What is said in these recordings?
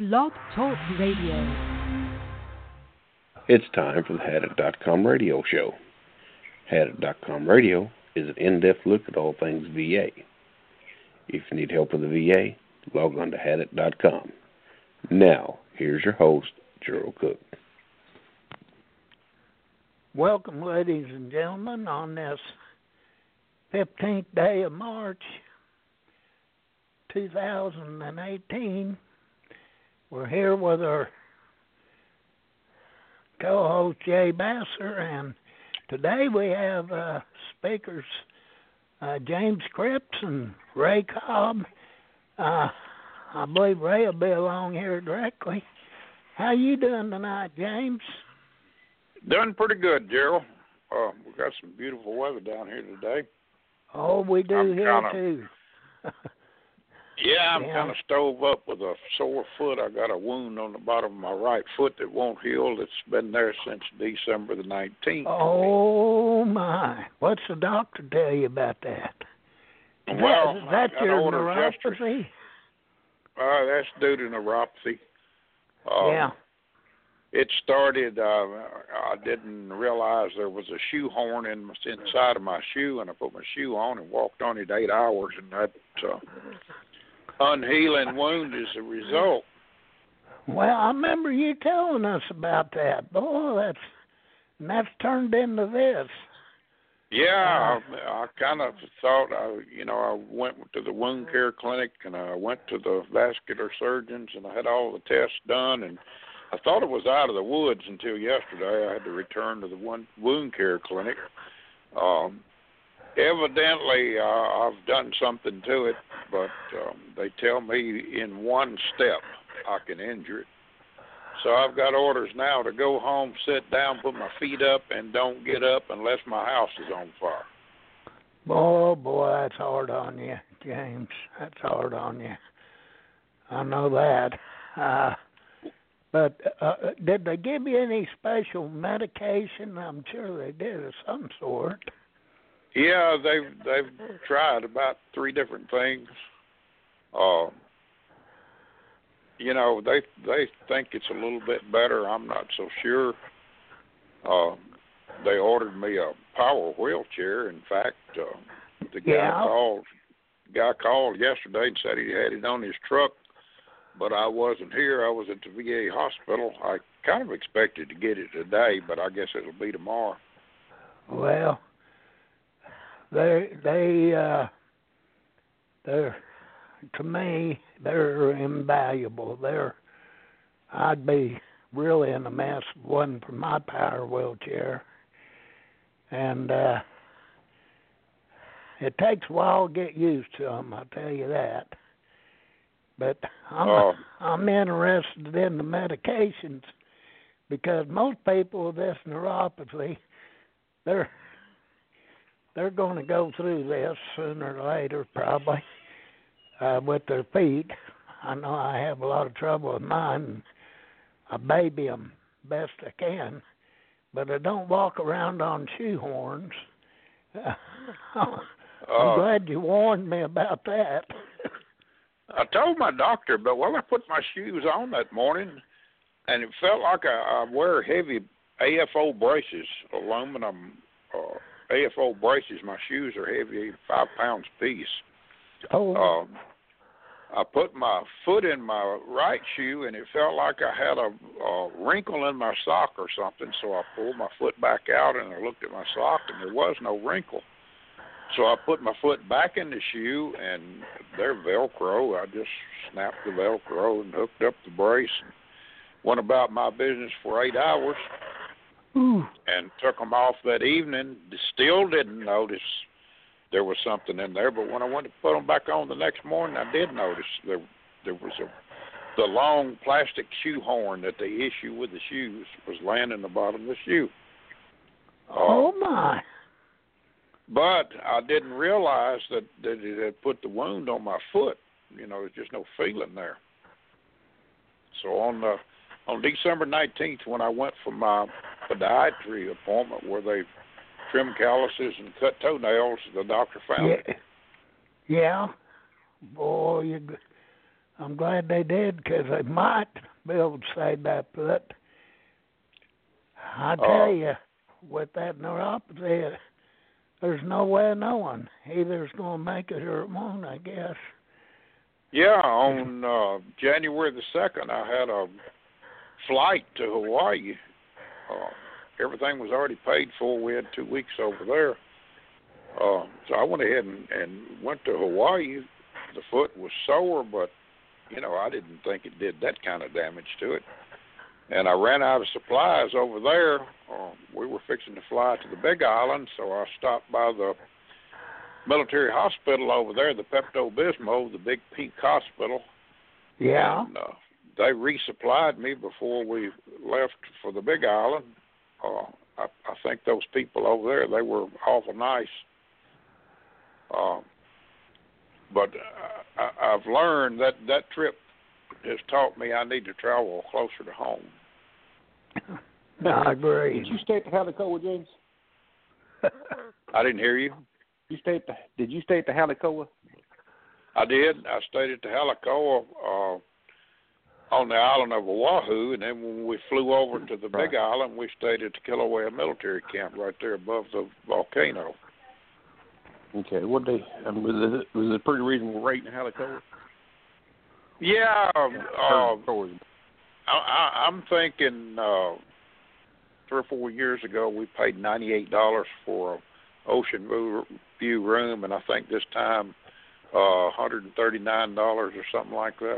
Blog Talk Radio. It's time for the Hadit.com radio show. Hadit.com radio is an in-depth look at all things VA. If you need help with the VA, log on to Hadit.com. Now, here's your host, Gerald Cook. Welcome, ladies and gentlemen, on this 15th day of March, 2018. We're here with our co-host Jay Basser, and today we have speakers James Cripps and Ray Cobb. I believe Ray will be along here directly. How you doing tonight, James? Doing pretty good, Gerald. We've got some beautiful weather down here today. Oh, we do too. I'm kind of stove up with a sore foot. I got a wound on the bottom of my right foot that won't heal. It's been there since December the 19th. Oh, my. What's the doctor tell you about that? Well, is that your neuropathy? That's due to neuropathy. Yeah. It started, I didn't realize there was a shoe horn inside of my shoe, and I put my shoe on and walked on it 8 hours, and that unhealing wound is a result. Well, I remember you telling us about that. Boy, that's turned into this. Yeah, I kind of thought, I went to the wound care clinic, and I went to the vascular surgeons, and I had all the tests done, and I thought it was out of the woods until yesterday. I had to return to the wound care clinic. Evidently, I've done something to it, but they tell me in one step I can injure it. So I've got orders now to go home, sit down, put my feet up, and don't get up unless my house is on fire. Oh, boy, that's hard on you, James. That's hard on you. I know that. But did they give you any special medication? I'm sure they did of some sort. Yeah, they've tried about 3 different things. They think it's a little bit better. I'm not so sure. They ordered me a power wheelchair. In fact, the guy called yesterday and said he had it on his truck. But I wasn't here. I was at the VA hospital. I kind of expected to get it today, but I guess it'll be tomorrow. Well, they're to me, they're invaluable. I'd be really in a mess if it wasn't for my power wheelchair. And it takes a while to get used to them, I'll tell you that. But I'm interested in the medications because most people with this neuropathy, they're going to go through this sooner or later, probably, with their feet. I know I have a lot of trouble with mine. I baby them best I can, but I don't walk around on shoe horns. I'm glad you warned me about that. I told my doctor, but I put my shoes on that morning, and it felt like I wear heavy AFO braces, aluminum AFO braces. My shoes are heavy, 5 pounds apiece. Oh. I put my foot in my right shoe, and it felt like I had a wrinkle in my sock or something, so I pulled my foot back out, and I looked at my sock, and there was no wrinkle. So I put my foot back in the shoe, and they're Velcro. I just snapped the Velcro and hooked up the brace and went about my business for 8 hours. Ooh. And took them off that evening. Still didn't notice there was something in there, but when I went to put them back on the next morning, I did notice there was the long plastic shoe horn that they issue with the shoes was laying in the bottom of the shoe. Oh, my. But I didn't realize that it had put the wound on my foot. There's just no feeling there. So on December 19th, when I went for my podiatry appointment where they trim calluses and cut toenails, the doctor found it. Yeah. Boy, I'm glad they did, because they might be able to save that foot. I tell you, with that neuropathy, there's no way of knowing. Either it's going to make it or it won't, I guess. Yeah, on January the 2nd, I had a flight to Hawaii. Everything was already paid for. We had 2 weeks over there. So I went ahead and went to Hawaii. The foot was sore, but, I didn't think it did that kind of damage to it. And I ran out of supplies over there. We were fixing to fly to the Big Island, so I stopped by the military hospital over there, the Pepto-Bismol, the big pink hospital. Yeah. And they resupplied me before we left for the Big Island. I think those people over there, they were awful nice. But I've learned that trip has taught me I need to travel closer to home. I agree. Did you stay at the Halekoa, James? I didn't hear you. Did you stay at the Halekoa? I did. I stayed at the Halekoa on the island of Oahu, and then when we flew over to the Big Island, we stayed at the Kilauea military camp right there above the volcano. Okay. Was it a pretty reasonable rate in Halekoa? Yeah. I'm thinking 3 or 4 years ago we paid $98 for an ocean view room, and I think this time $139 or something like that.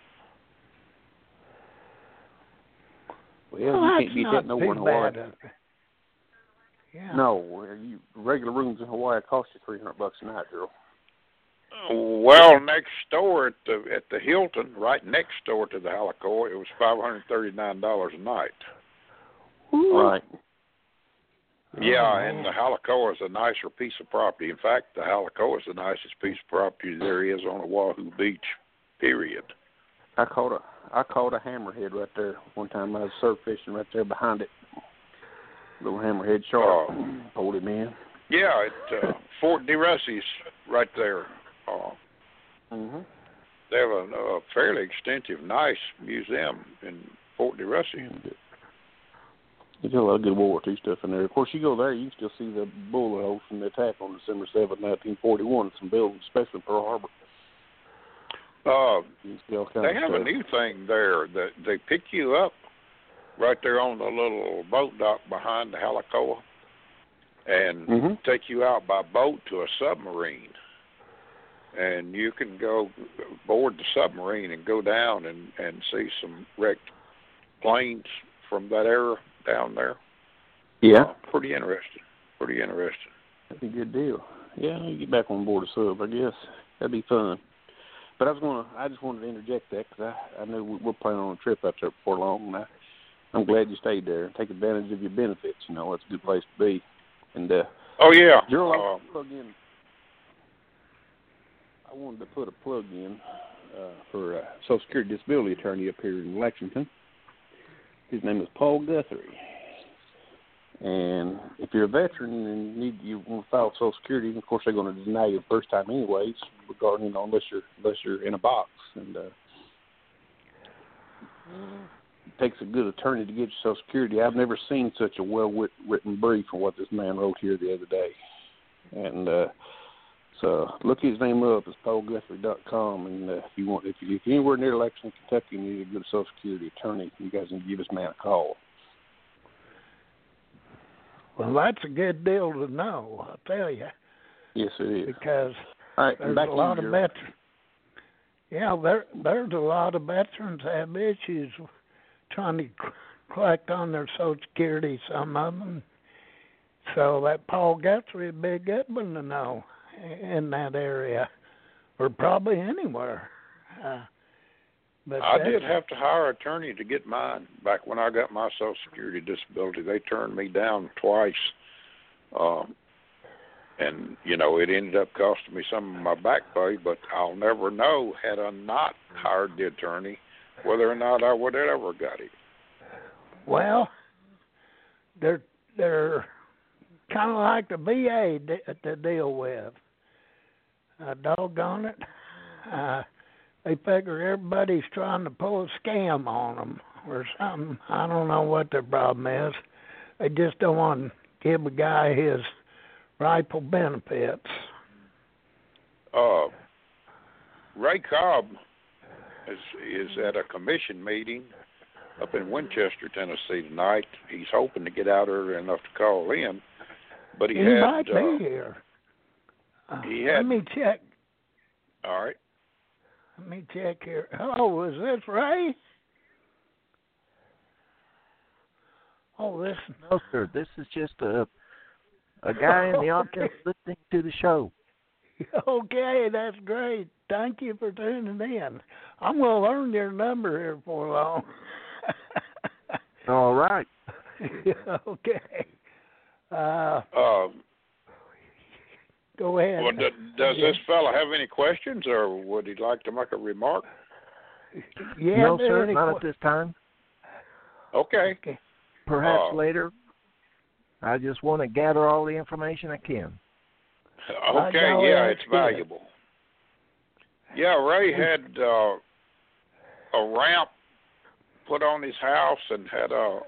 Well, you can't beat that nowhere in Hawaii. Yeah. No, regular rooms in Hawaii cost you $300 a night, Gerald. Well, next door at the Hilton, right next door to the Halekoa, it was $539 a night. Ooh. Right. Yeah, and the Halekoa is a nicer piece of property. In fact, the Halekoa is the nicest piece of property there is on Oahu Beach, period. I caught a hammerhead right there one time. I was surf fishing right there behind it. Little hammerhead shark. Pulled him in. Yeah, at Fort DeRussie's right there. They have a fairly extensive, nice museum in Fort DeRussie. There's a lot of good World War II stuff in there. Of course, you go there, you can still see the bullet holes from the attack on December 7, 1941. Some buildings, especially in Pearl Harbor. They have a new thing there that they pick you up right there on the little boat dock behind the Halekoa and take you out by boat to a submarine. And you can go board the submarine and go down and see some wrecked planes from that era down there. Yeah. Pretty interesting. That'd be a good deal. Yeah, you get back on board a sub, I guess. That'd be fun. But I just wanted to interject that because I know we're planning on a trip out there before long, and I'm glad you stayed there and take advantage of your benefits. It's a good place to be. And oh yeah, Gerald, I wanted to put a plug in for a Social Security disability attorney up here in Lexington. His name is Paul Guthrie. And if you're a veteran and you want to file Social Security, of course they're going to deny you the first time anyways, regarding unless you're in a box. And it takes a good attorney to get your Social Security. I've never seen such a well-written brief on what this man wrote here the other day. And so look his name up. It's PaulGuthrie.com. And if you're anywhere near Lexington, Kentucky, and you need a good Social Security attorney, you guys can give this man a call. Well, that's a good deal to know, I'll tell you. Yes, it is. Because right, there's a lot of veterans. Yeah, there's a lot of veterans have issues trying to collect on their Social Security, some of them. So that Paul Guthrie would be a good one to know in that area, or probably anywhere. But I did have to hire an attorney to get mine. Back when I got my Social Security disability, they turned me down twice. And, it ended up costing me some of my back pay, but I'll never know, had I not hired the attorney, whether or not I would have ever got it. Well, they're kind of like the VA to deal with. Doggone it. they figure everybody's trying to pull a scam on them or something. I don't know what their problem is. They just don't want to give a guy his rightful benefits. Ray Cobb is at a commission meeting up in Winchester, Tennessee tonight. He's hoping to get out early enough to call in, but he might be here. Let me check. All right. Let me check here. Hello, is this Ray? Oh, this. No, sir. This is just a guy in the office listening to the show. Okay, that's great. Thank you for tuning in. I'm going to learn your number here before long. All right. Okay. Go ahead. Well, does this fella have any questions, or would he like to make a remark? Yeah, no, sir, not at this time. Okay. Perhaps later. I just want to gather all the information I can. Okay, yeah, it's valuable. Yeah, Ray had a ramp put on his house and had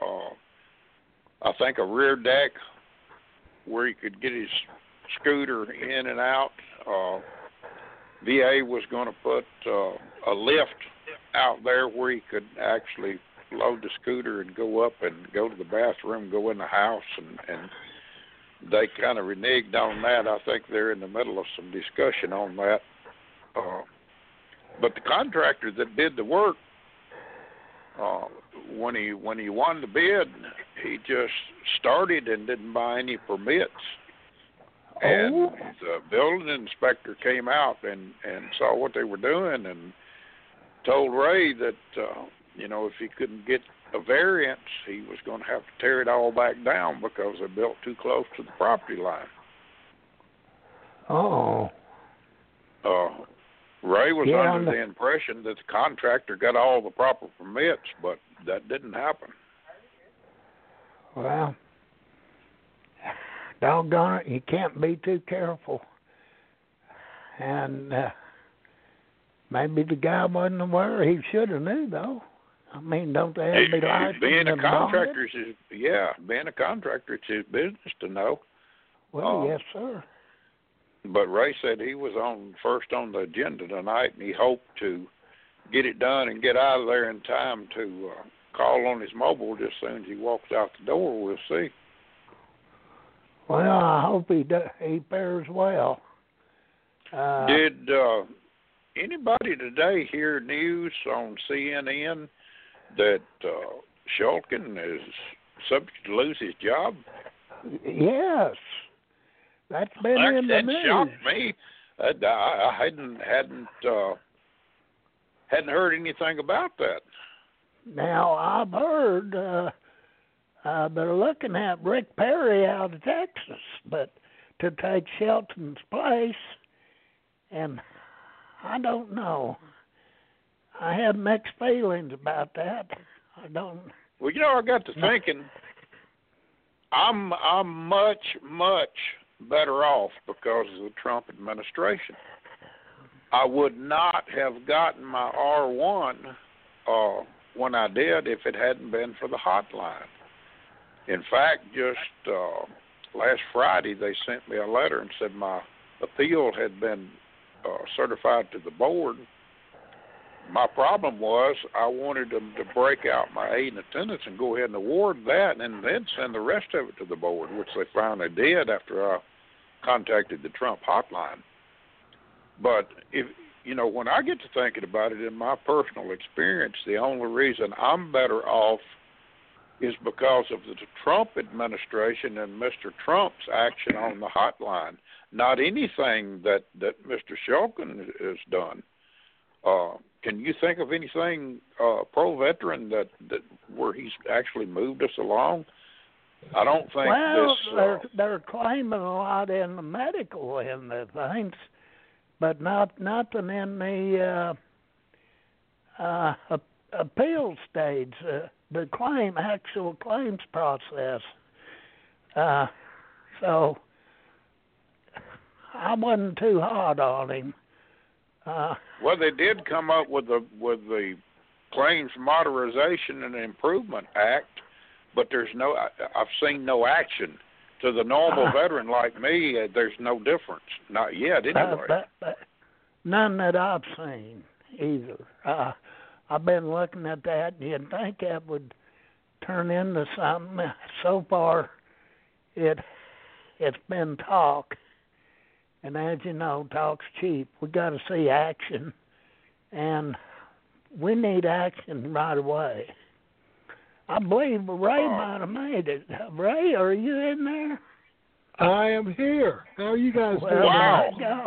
I think a rear deck where he could get his scooter in and out. VA was going to put a lift out there where he could actually load the scooter and go up and go to the bathroom, go in the house, and they kind of reneged on that. I think they're in the middle of some discussion on that. But the contractor that did the work, when he won the bid, he just started and didn't buy any permits. And the building inspector came out and saw what they were doing and told Ray that, if he couldn't get a variance, he was going to have to tear it all back down because they built too close to the property line. Ray was under the impression that the contractor got all the proper permits, but that didn't happen. Well, doggone it, you can't be too careful. And maybe the guy wasn't aware. He should have knew, though. I mean, don't they have to be licensed? Being a contractor it's his business to know. Well, yes, sir. But Ray said he was first on the agenda tonight, and he hoped to get it done and get out of there in time to call on his mobile just as soon as he walks out the door. We'll see. Well, I hope he fares well. Did anybody today hear news on CNN that Shulkin is subject to lose his job? Yes. That's been in the news. That shocked me. I hadn't heard anything about that. Now, I've heard they're looking at Rick Perry out of Texas, but to take Shelton's place, and I don't know. I have mixed feelings about that. I don't. Well, I got to thinking. I'm much better off because of the Trump administration. I would not have gotten my R1 when I did if it hadn't been for the hotline. In fact, just last Friday they sent me a letter and said my appeal had been certified to the board. My problem was I wanted them to break out my aid and attendance and go ahead and award that and then send the rest of it to the board, which they finally did after I contacted the Trump hotline. But when I get to thinking about it, in my personal experience, the only reason I'm better off is because of the Trump administration and Mr. Trump's action on the hotline, not anything that Mr. Shulkin has done. Can you think of anything pro-veteran that where he's actually moved us along? I don't think they're claiming a lot in the medical end of things, but nothing in the appeal stage, the actual claims process. So I wasn't too hard on him. Well, they did come up with the Claims Modernization and Improvement Act, but I've seen no action. To the normal veteran like me, there's no difference. Not yet, anyway. None that I've seen either. I've been looking at that, and you'd think that would turn into something. So far, it's been talk, and as you know, talk's cheap. We got to see action, and we need action right away. I believe Ray might have made it. Ray, are you in there? I am here. How are you guys doing? Wow.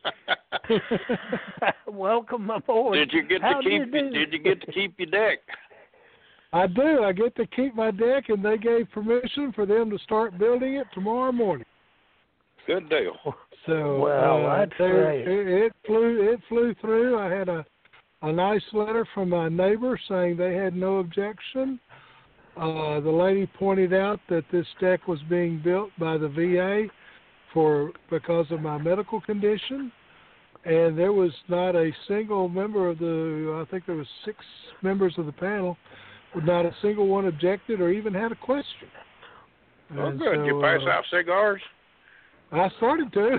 Welcome aboard. Did you get to keep your deck? I do. I get to keep my deck, and they gave permission for them to start building it tomorrow morning. Good deal. So that's great. It flew through. I had a nice letter from my neighbor saying they had no objection. The lady pointed out that this deck was being built by the VA because of my medical condition, and there was not a single member of I think there was 6 members of the panel, not a single one objected or even had a question. Oh, good. So, you pass out cigars? I started to.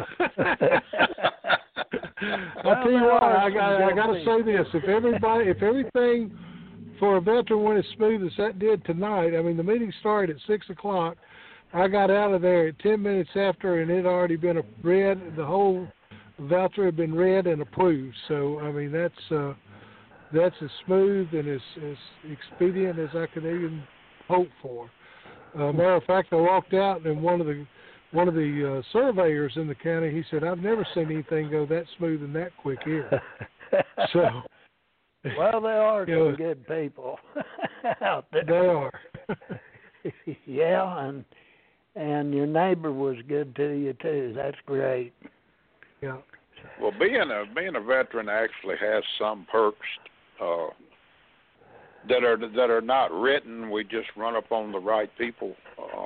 I'll tell you what, I got to say this: if everything for a veteran went as smooth as that did tonight, I mean, the meeting started at 6:00. I got out of there at 10 minutes after, and it had already been read. The whole voucher had been read and approved. So, I mean, that's as smooth and as expedient as I could even hope for. Matter of fact, I walked out, and one of the surveyors in the county, he said, "I've never seen anything go that smooth and that quick here." So, well, they are some good people out there. They are. Yeah, and your neighbor was good to you too. That's great. Yeah. Well, being a veteran actually has some perks that are not written. We just run up on the right people,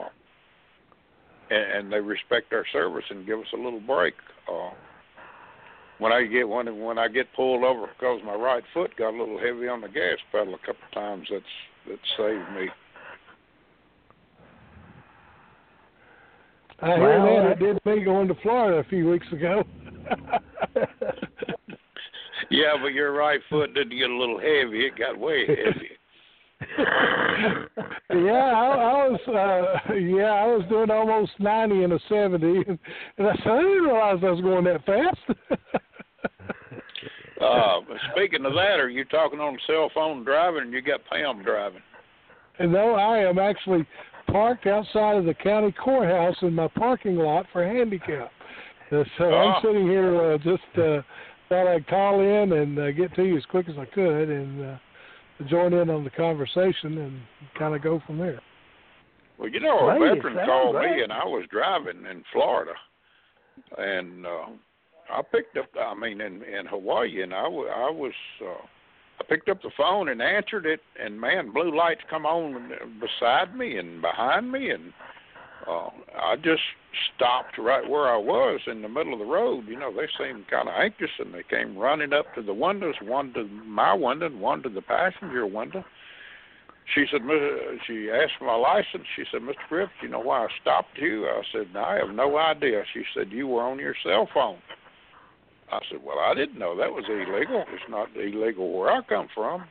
and they respect our service and give us a little break. When I get pulled over because my right foot got a little heavy on the gas pedal a couple of times, that saved me. I hear that. It did me going to Florida a few weeks ago. Yeah, but your right foot didn't get a little heavy. It got way heavy. I was doing almost 90 in a 70, and I said, I didn't realize I was going that fast. Speaking of that, are you talking on the cell phone driving, and you got Pam driving? No, I am actually parked outside of the county courthouse in my parking lot for handicap. So I'm sitting here just thought I'd call in and get to you as quick as I could and join in on the conversation and kind of go from there. Well, a veteran called me, and I was driving in Florida, and I picked up. I mean, in Hawaii, and I picked up the phone and answered it, and man, blue lights come on beside me and behind me, and I just stopped right where I was in the middle of the road. They seemed kind of anxious, and they came running up to the windows, one to my window and one to the passenger window. She said, she asked for my license. She said, "Mr. Griffith, you know why I stopped you?" I said, "No, I have no idea." She said, "You were on your cell phone." I said, "Well, I didn't know that was illegal. It's not illegal where I come from."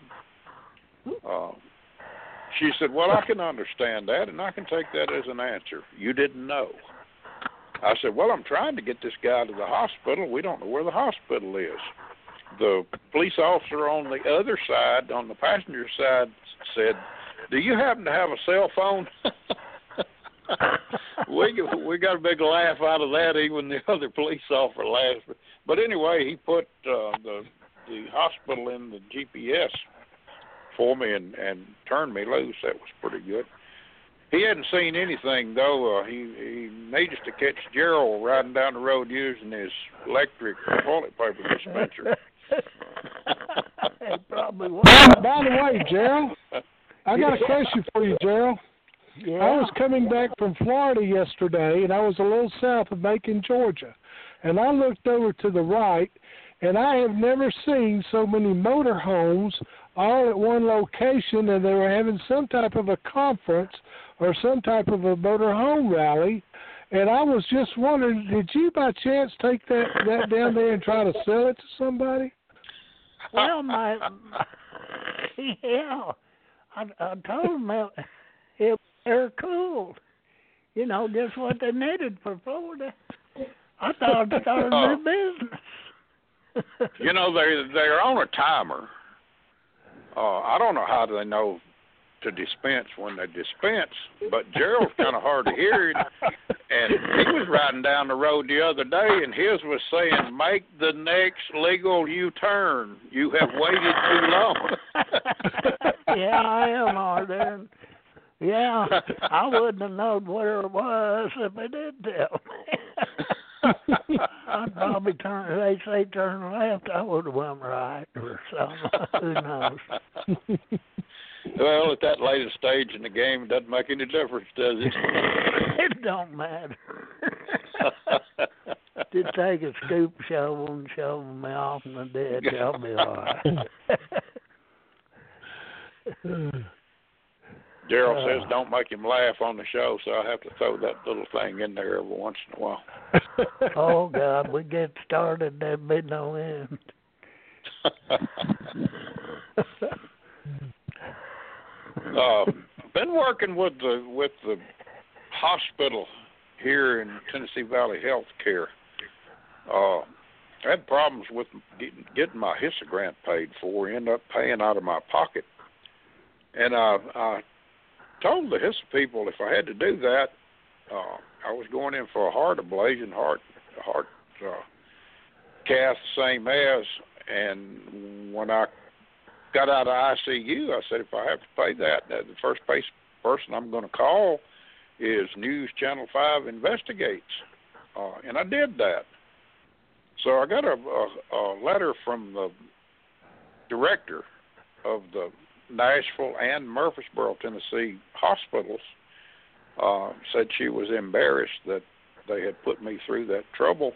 She said, "Well, I can understand that, and I can take that as an answer. You didn't know." I said, "Well, I'm trying to get this guy to the hospital. We don't know where the hospital is." The police officer on the other side, on the passenger side, said, "Do you happen to have a cell phone?" We got a big laugh out of that. Even the other police officer laughed. But anyway, he put the hospital in the GPS for me and turned me loose. That was pretty good. He hadn't seen anything, though. He needs to catch Gerald riding down the road using his electric toilet paper dispenser. He probably was. By the way, Gerald, I got a question for you, Gerald. Yeah. I was coming back from Florida yesterday, and I was a little south of Macon, Georgia. And I looked over to the right, and I have never seen so many motorhomes all at one location, and they were having some type of a conference or some type of a motorhome rally. And I was just wondering, did you by chance take that down there and try to sell it to somebody? Well, yeah, I told them they're cool. You know, just what they needed for Florida. I thought it started a new business. You know, they're on a timer. I don't know how they know to dispense when they dispense, but Gerald's kind of hard to hear. And he was riding down the road the other day, and his was saying, "Make the next legal U-turn. You have waited too long." Yeah, I am hard there. Yeah, I wouldn't have known where it was if they did tell me. I'd probably turn. They say turn left. I would have went right or something. Who knows? Well, at that later stage in the game, it doesn't make any difference, does it? It don't matter. Just take a scoop shovel and shovel me off in the ditch. I'll be all right. Gerald says don't make him laugh on the show, so I have to throw that little thing in there every once in a while. Oh, God, we get started, there'd be no end. Been working with the hospital here in Tennessee Valley Health Care. I had problems with getting my HISA grant paid for. Ended up paying out of my pocket, and I told the HISA people if I had to do that, I was going in for a heart ablation, heart cath, same as. And when I got out of ICU, I said, if I have to pay that, the first person I'm going to call is News Channel 5 Investigates. And I did that. So I got a letter from the director of the Nashville and Murfreesboro, Tennessee hospitals. Said she was embarrassed that they had put me through that trouble.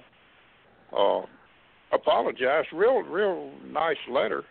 Apologized, real nice letter.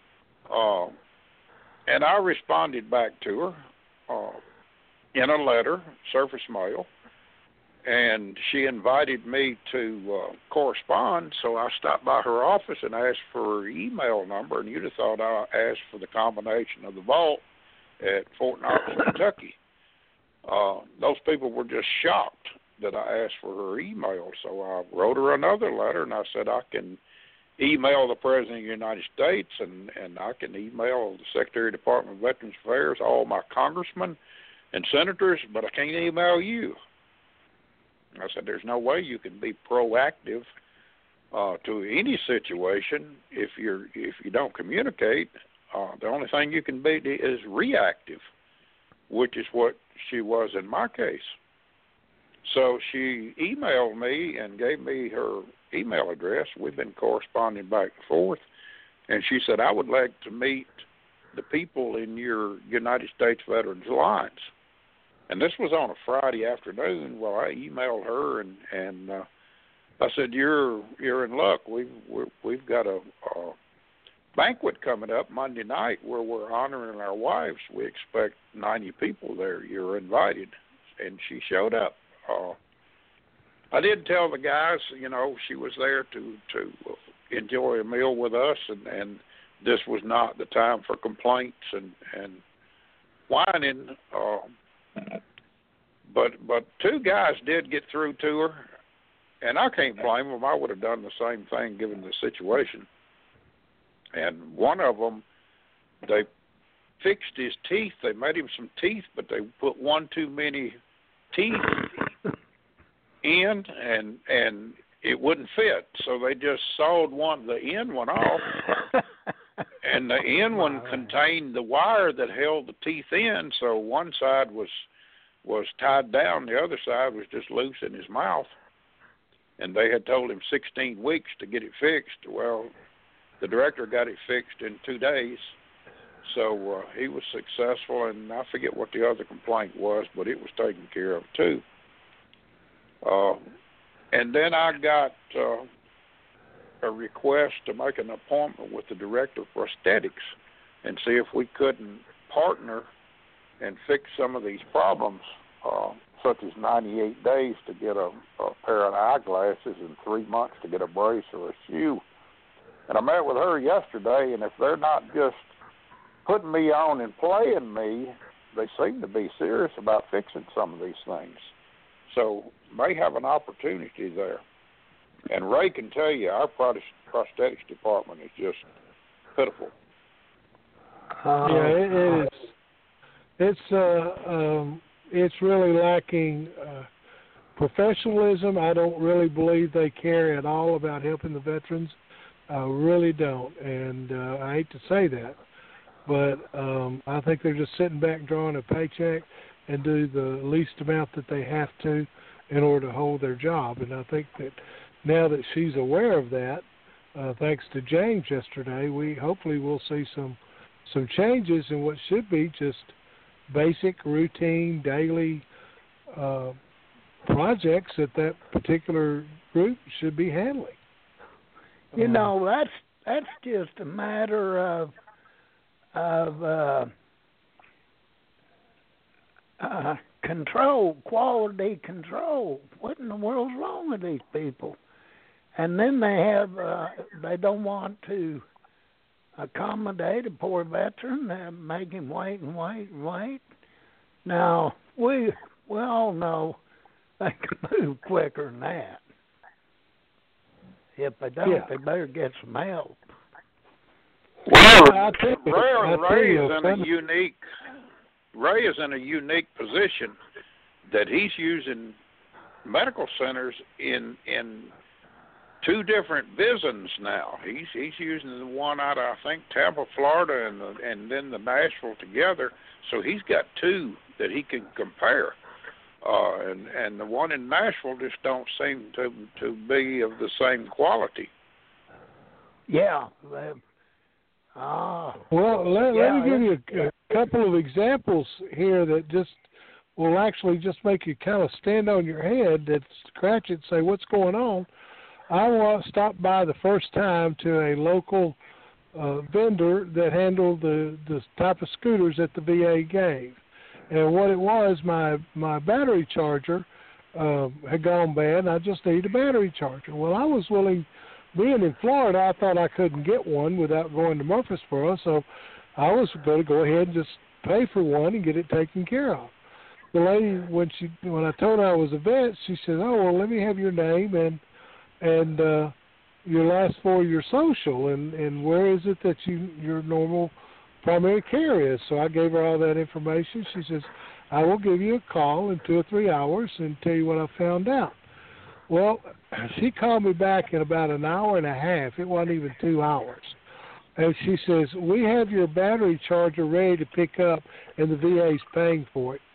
And I responded back to her in a letter, surface mail, and she invited me to correspond, so I stopped by her office and asked for her email number, and you'd have thought I asked for the combination of the vault at Fort Knox, Kentucky. Those people were just shocked that I asked for her email, so I wrote her another letter, and I said I can email the President of the United States, and I can email the Secretary of Department of Veterans Affairs, all my congressmen and senators, but I can't email you. I said, there's no way you can be proactive to any situation if you don't communicate. The only thing you can be is reactive, which is what she was in my case. So she emailed me and gave me her email address. We've been corresponding back and forth. And she said, I would like to meet the people in your United States Veterans Alliance. And this was on a Friday afternoon. Well, I emailed her and I said, "You're in luck. We've got a banquet coming up Monday night where we're honoring our wives. We expect 90 people there. You're invited." And she showed up. I did tell the guys, she was there to enjoy a meal with us, and this was not the time for complaints and whining. But two guys did get through to her, and I can't blame them. I would have done the same thing given the situation. And one of them, they fixed his teeth. They made him some teeth, but they put one too many teeth in, and it wouldn't fit. So they just sawed the end one off, and the end one contained the wire that held the teeth in. So one side was tied down, the other side was just loose in his mouth. And they had told him 16 weeks to get it fixed. Well, the director got it fixed in 2 days. So he was successful, and I forget what the other complaint was, but it was taken care of too. And then I got a request to make an appointment with the director of prosthetics and see if we couldn't partner and fix some of these problems, such as 98 days to get a pair of eyeglasses and 3 months to get a brace or a shoe. And I met with her yesterday, and if they're not just putting me on and playing me, they seem to be serious about fixing some of these things. So may have an opportunity there. And Ray can tell you our prosthetics department is just pitiful. Yeah, it is. It's really lacking professionalism. I don't really believe they care at all about helping the veterans. I really don't, and I hate to say that, but I think they're just sitting back drawing a paycheck and do the least amount that they have to in order to hold their job. And I think that now that she's aware of that, thanks to James yesterday, we hopefully will see some changes in what should be just basic, routine, daily projects that particular group should be handling. You know, that's just a matter of control, quality control. What in the world's wrong with these people? And then they don't want to accommodate a poor veteran and make him wait and wait and wait. Now, we all know they can move quicker than that. If they don't, they better get some help. Well, Ray is in a unique position that he's using medical centers in two different VISNs now. He's using the one out of, I think, Tampa, Florida, and then the Nashville together. So he's got two that he can compare. And the one in Nashville just don't seem to be of the same quality. Yeah. Well, let me give you a couple of examples here that will actually just make you kind of stand on your head, that scratch it and say, what's going on? I stopped by the first time to a local vendor that handled the type of scooters that the VA gave. And what it was, my battery charger had gone bad, and I just needed a battery charger. Well, I was willing, being in Florida, I thought I couldn't get one without going to Murfreesboro, so I was going to go ahead and just pay for one and get it taken care of. The lady, when I told her I was a vet, she said, "Oh, well, let me have your name and your last four of your social, and where is it that your normal primary care is." So I gave her all that information. She says, "I will give you a call in 2 or 3 hours and tell you what I found out." Well, she called me back in about an hour and a half. It wasn't even 2 hours. And she says, "We have your battery charger ready to pick up, and the VA's paying for it."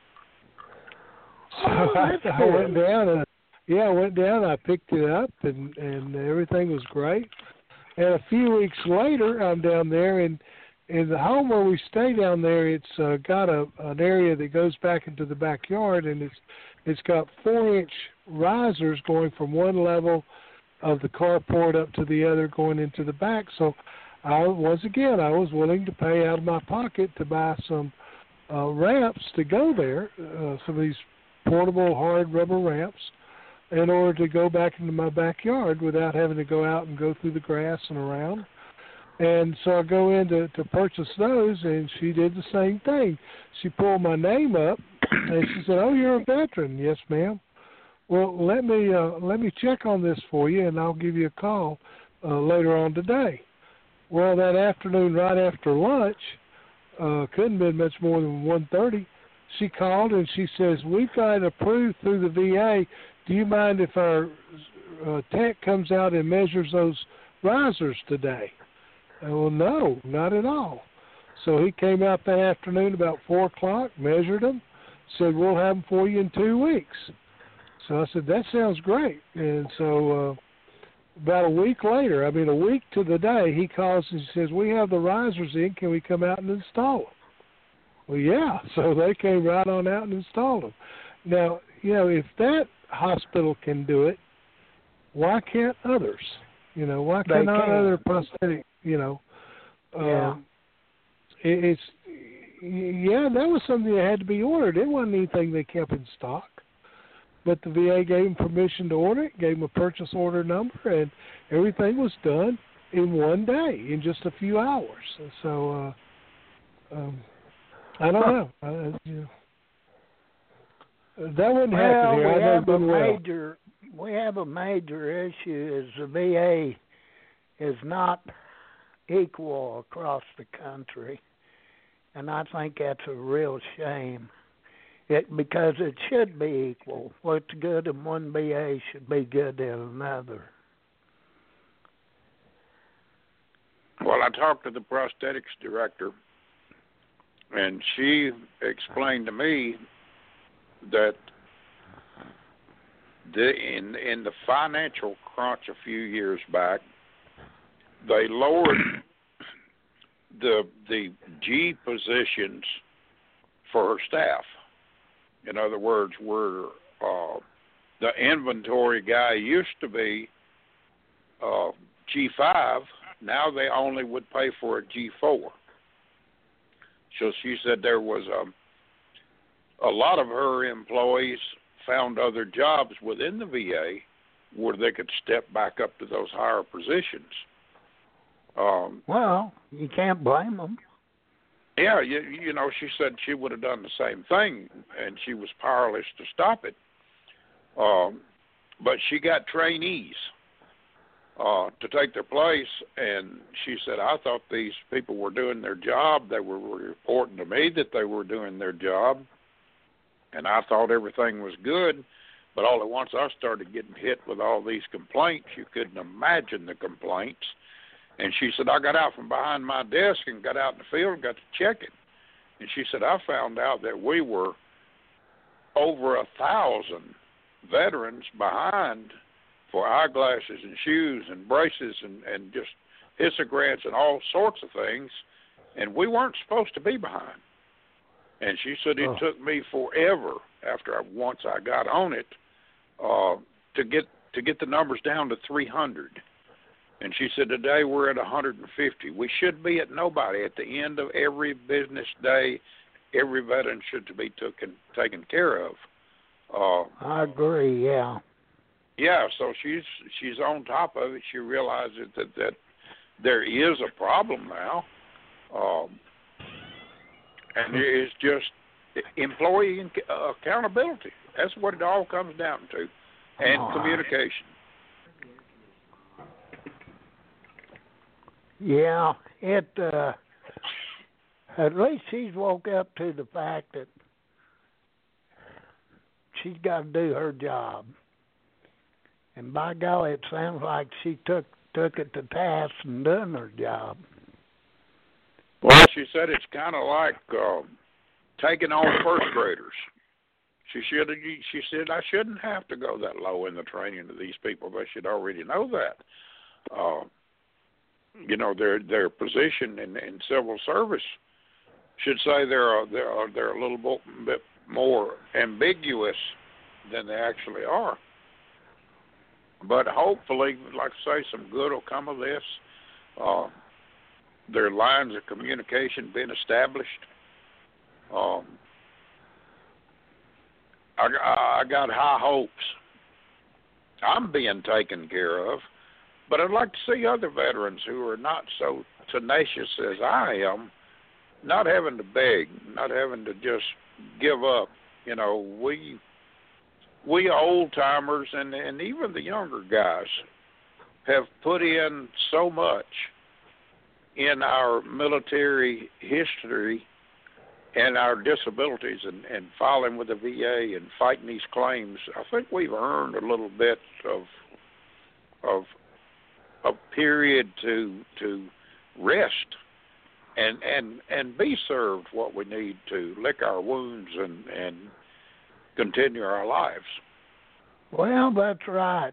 So I went down I went down, I picked it up, and everything was great. And a few weeks later, I'm down there, and in the home where we stay down there, it's got an area that goes back into the backyard, and it's got 4-inch risers going from one level of the carport up to the other going into the back. So I was willing to pay out of my pocket to buy some ramps to go there, some of these portable hard rubber ramps, in order to go back into my backyard without having to go out and go through the grass and around. And so I go in to purchase those, and she did the same thing. She pulled my name up, and she said, "Oh, you're a veteran." "Yes, ma'am." "Well, let me check on this for you, and I'll give you a call later on today." Well, that afternoon, right after lunch, couldn't have been much more than 1:30, she called, and she says, "We've got it approved through the VA. Do you mind if our tech comes out and measures those risers today?" Well, no, not at all. So he came out that afternoon about 4 o'clock, measured them, said, "We'll have them for you in 2 weeks." So I said, "That sounds great." And so about a week to the day, he calls and says, "We have the risers in. Can we come out and install them?" Well, yeah. So they came right on out and installed them. Now, if that hospital can do it, why can't others? You know, why cannot other prosthetic, you know? That was something that had to be ordered. It wasn't anything they kept in stock. But the VA gave them permission to order it, gave them a purchase order number, and everything was done in one day, in just a few hours. So, I don't know. That wouldn't happen here. We have a major issue is the VA is not equal across the country, and I think that's a real shame. Because it should be equal. What's good in one VA should be good in another. Well, I talked to the prosthetics director, and she explained to me that in the financial crunch a few years back, they lowered the G positions for her staff. In other words, where the inventory guy used to be G5, now they only would pay for a G4. So she said there was a lot of her employees found other jobs within the VA where they could step back up to those higher positions. Well, you can't blame them. Yeah, you know, she said she would have done the same thing, and she was powerless to stop it. But she got trainees to take their place, and she said, I thought these people were doing their job. They were reporting to me that they were doing their job, and I thought everything was good. But all at once I started getting hit with all these complaints. You couldn't imagine the complaints. And she said, I got out from behind my desk and got out in the field and got to check it. And she said, I found out that we were over 1,000 veterans behind for eyeglasses and shoes and braces and just hisogrants and all sorts of things, and we weren't supposed to be behind. And she said it took me forever once I got on it to get the numbers down to 300. And she said, today we're at 150. We should be at nobody. At the end of every business day, every veteran should be taken care of. I agree, yeah. Yeah, so she's on top of it. She realizes that there is a problem now. And it's just employee accountability. That's what it all comes down to. And communication. Yeah, at least she's woke up to the fact that she's got to do her job. And by golly, it sounds like she took it to task and done her job. Well, she said it's kind of like taking on first graders. She said, I shouldn't have to go that low in the training of these people. They should already know that. You know, their position in civil service should say they're a little bit more ambiguous than they actually are. But hopefully, like I say, some good will come of this. There are lines of communication being established. I got high hopes. I'm being taken care of. But I'd like to see other veterans who are not so tenacious as I am, not having to beg, not having to just give up. You know, we old-timers and even the younger guys have put in so much in our military history and our disabilities and filing with the VA and fighting these claims. I think we've earned a little bit of a period to rest and be served what we need to lick our wounds and continue our lives. Well, that's right.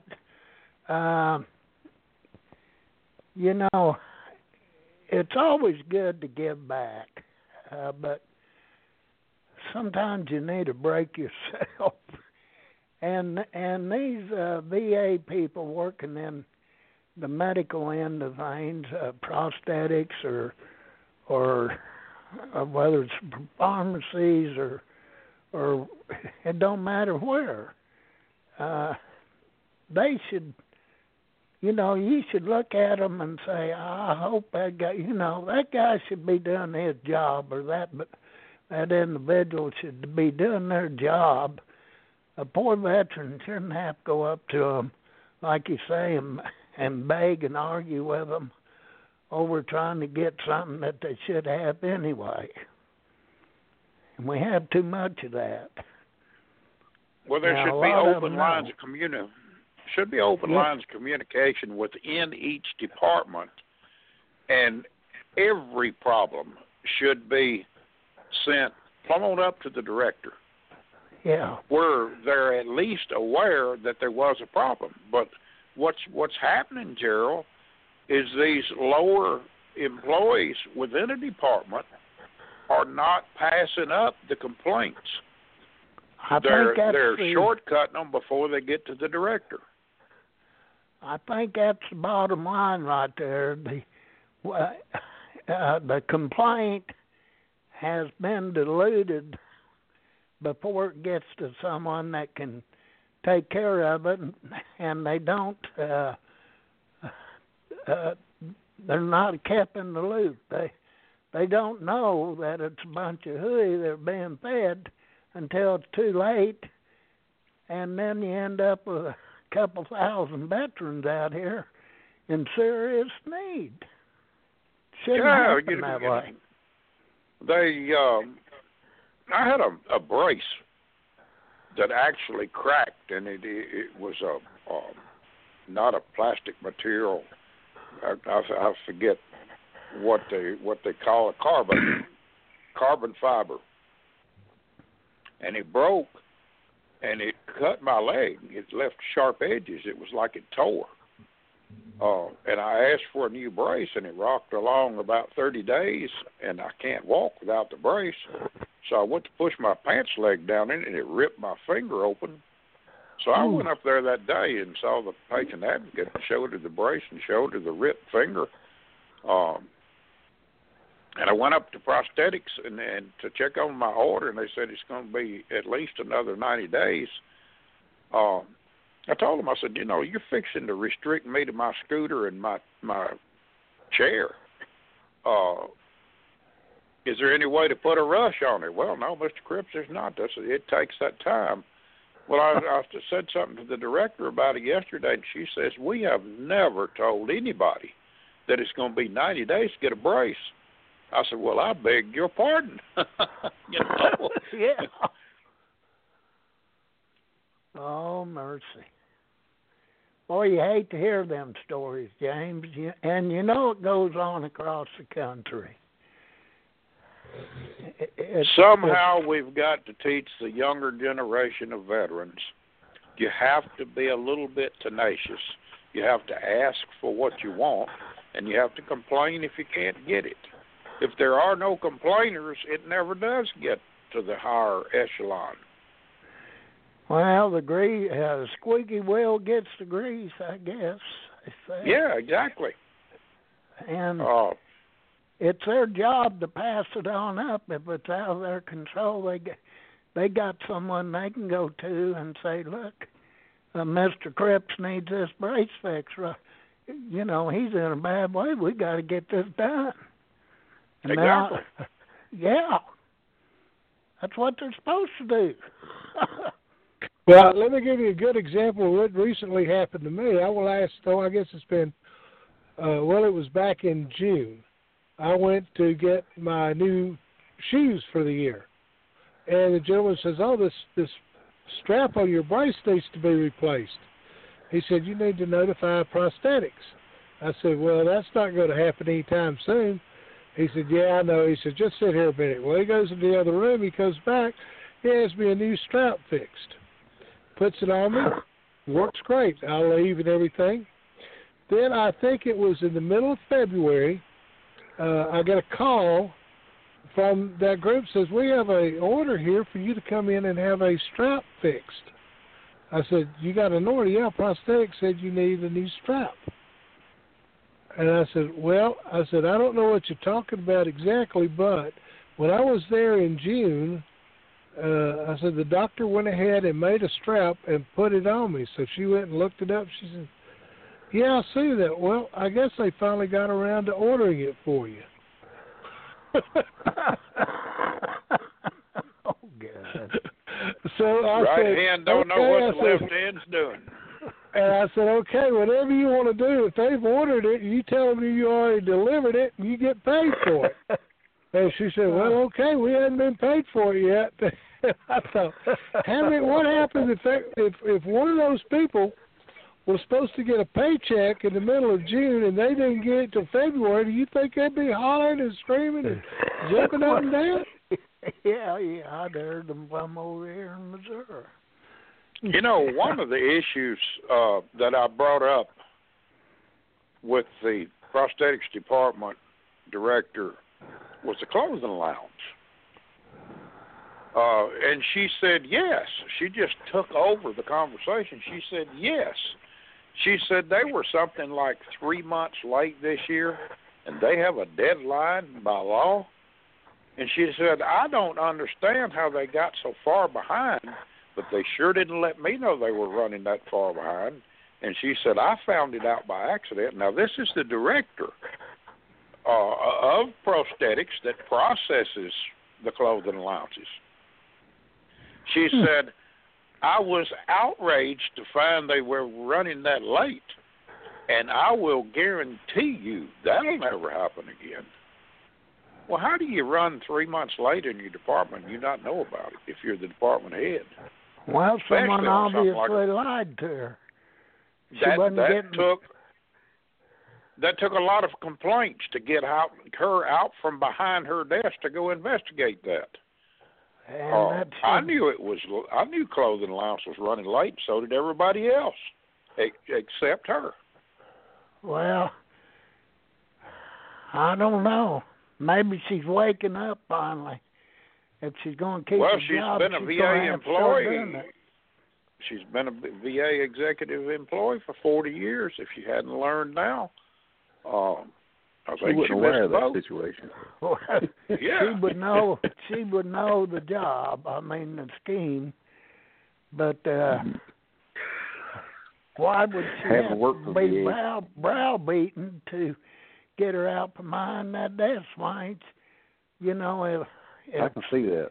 You know, it's always good to give back, but sometimes you need a break yourself. And these VA people working in the medical end of things, prosthetics or whether it's pharmacies or it don't matter where. They should, you should look at them and say, I hope that guy, that guy should be doing his job, or that individual should be doing their job. A poor veteran shouldn't have to go up to them, like you say, and beg and argue with them over trying to get something that they should have anyway. And we have too much of that. Well, there should be open lines of communication. Should be open lines of communication within each department, and every problem should be sent plumb on up to the director. Yeah. Where they're at least aware that there was a problem. But what's happening, Gerald, is these lower employees within a department are not passing up the complaints. They're shortcutting them before they get to the director. I think that's the bottom line right there. The complaint has been diluted before it gets to someone that can take care of it, and they don't. They're not kept in the loop. They don't know that it's a bunch of hooey that are being fed until it's too late, and then you end up with a couple thousand veterans out here in serious need. Shouldn't happen that way. I had a brace that actually cracked, and it was not a plastic material. I forget what they call it, carbon fiber, and it broke, and it cut my leg. It left sharp edges. It was like it tore. And I asked for a new brace, and it rocked along about 30 days, and I can't walk without the brace. So I went to push my pants leg down in it, and it ripped my finger open. So I went up there that day and saw the patient advocate and showed her the brace and showed her the ripped finger. And I went up to prosthetics and to check on my order, and they said it's going to be at least another 90 days. I told them, I said, you're fixing to restrict me to my scooter and my chair. Is there any way to put a rush on it? Well, no, Mr. Cripps, there's not. It takes that time. Well, I said something to the director about it yesterday, and she says, we have never told anybody that it's going to be 90 days to get a brace. I said, well, I beg your pardon. Yeah. Oh, mercy. Boy, you hate to hear them stories, James. And it goes on across the country. Somehow we've got to teach the younger generation of veterans. You have to be a little bit tenacious. You have to ask for what you want, and you have to complain if you can't get it. If there are no complainers, it never does get to the higher echelon. Well, the squeaky wheel gets the grease, I guess. Yeah, exactly. And it's their job to pass it on up. If it's out of their control, they got someone they can go to and say, look, Mr. Cripps needs this brace fixed. He's in a bad way. We got to get this done. And exactly. Yeah. That's what they're supposed to do. Well, let me give you a good example of what recently happened to me. I will ask, I guess it's been, it was back in June. I went to get my new shoes for the year. And the gentleman says, this strap on your brace needs to be replaced. He said, you need to notify prosthetics. I said, well, that's not going to happen anytime soon. He said, yeah, I know. He said, just sit here a minute. Well, he goes into the other room. He comes back. He has me a new strap fixed. Puts it on me. Works great. I'll leave and everything. Then I think it was in the middle of February, I got a call from that group says, we have an order here for you to come in and have a strap fixed. I said, you got an order? Yeah, prosthetics said you need a new strap. And I said, well, I don't know what you're talking about exactly, but when I was there in June, I said, the doctor went ahead and made a strap and put it on me. So she went and looked it up. She said, yeah, I see that. Well, I guess they finally got around to ordering it for you. Oh, God. So I right said, hand don't know what the left hand's doing. And I said, okay, whatever you want to do, if they've ordered it, you tell them you already delivered it, and you get paid for it. And she said, well, okay, we hadn't been paid for it yet. I thought, what happens if one of those people was supposed to get a paycheck in the middle of June and they didn't get it till February? Do you think they'd be hollering and screaming and jumping up and down? Yeah, I'd heard them from over here in Missouri. You know, one of the issues that I brought up with the prosthetics department director was the clothing allowance. And she said yes. She just took over the conversation. She said yes. She said they were something like 3 months late this year, and they have a deadline by law. And she said, I don't understand how they got so far behind, but they sure didn't let me know they were running that far behind. And she said, I found it out by accident. Now, this is the director of prosthetics that processes the clothing allowances. She said, I was outraged to find they were running that late, and I will guarantee you that'll never happen again. Well, how do you run 3 months late in your department and you not know about it if you're the department head? Well, someone Especially on something obviously like lied to her. That took a lot of complaints to get her out from behind her desk to go investigate that. And I knew clothing allowance was running late. So did everybody else, except her. Well, I don't know. Maybe she's waking up finally. If she's going to keep the job, she's been a VA employee. She's been a VA executive employee for 40 years. If she hadn't learned now, I think she aware of that both. situation. Well, yeah. She would know. She would know the job. I mean the scheme. But why would she have to be browbeaten to get her out from behind that desk, Swanks? You know, if I can see that.